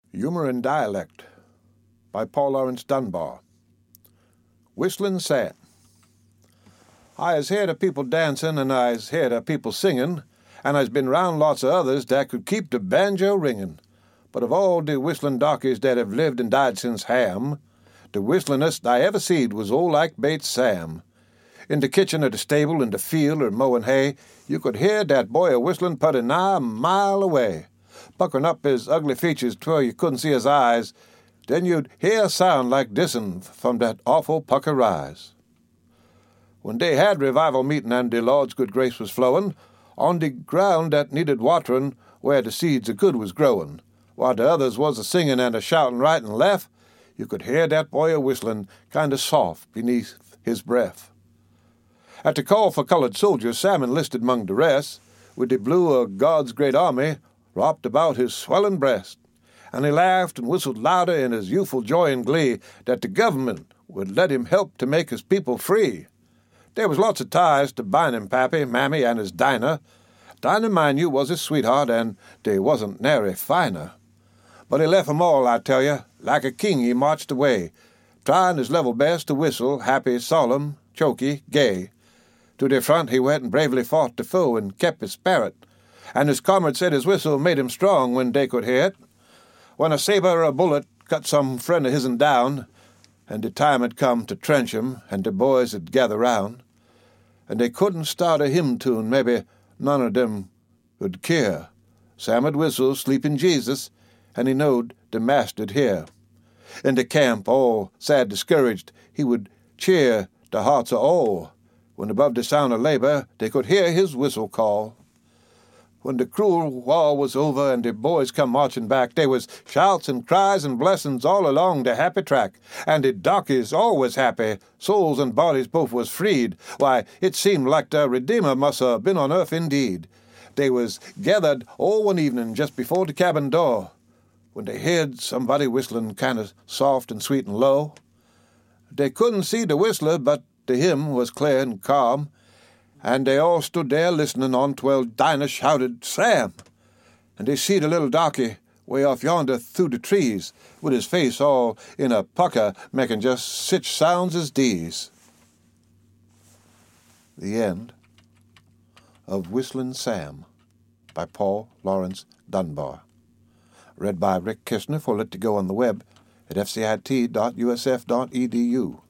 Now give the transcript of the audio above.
Humor in Dialect by Paul Laurence Dunbar. Whistlin' Sam. I has heard of people dancing, and I has heard of people singing, and I's been round lots of others that could keep the banjo ringing. But of all the whistlin' darkies that have lived and died since Ham, the whistlingest I ever seed was old Ike Bates Sam. In the kitchen or the stable, in the field or mowing hay, you could hear that boy a-whistlin' putty nigh a mile away, puckering up his ugly features twell you couldn't see his eyes. Then you'd hear a sound like this'n from that awful pucker rise. When they had revival meeting and the Lord's good grace was flowing, on the ground that needed watering, where the seeds of good was growing, while the others was a-singing and a-shouting right and left, you could hear that boy a-whistling kind of soft beneath his breath. At the call for colored soldiers, Sam enlisted among the rest, with the blue of God's great army wrapped about his swelling breast, and he laughed and whistled louder in his youthful joy and glee that the government would let him help to make his people free. There was lots of ties to bind him, Pappy, Mammy, and his Dinah. Dinah, mind you, was his sweetheart, and they wasn't nary finer. But he left 'em all, I tell you, like a king he marched away, trying his level best to whistle happy, solemn, choky, gay. To the front he went and bravely fought the foe and kept his spirit, and his comrades said his whistle made him strong when they could hear it. When a saber or a bullet cut some friend of his'n down, and the time had come to trench him, and the boys had gathered round, and they couldn't start a hymn tune, maybe none of them would care. Sam had whistled Sleeping Jesus, and he knowed the master'd hear. In the camp, all sad discouraged, he would cheer the hearts of all, when above the sound of labor they could hear his whistle call. When the cruel war was over and the boys come marching back, there was shouts and cries and blessings all along the happy track, and the darkies all was happy, souls and bodies both was freed. Why, it seemed like the Redeemer must have been on earth indeed. They was gathered all one evening just before the cabin door, when they heard somebody whistling kind of soft and sweet and low. They couldn't see the whistler, but the hymn was clear and calm, and they all stood there listening on twell Dinah shouted, "Sam!" And they see the little darky way off yonder through the trees, with his face all in a pucker, making just such sounds as these. The end of Whistlin' Sam by Paul Laurence Dunbar. Read by Rick Kistner for Lit to Go on the web at fcit.usf.edu.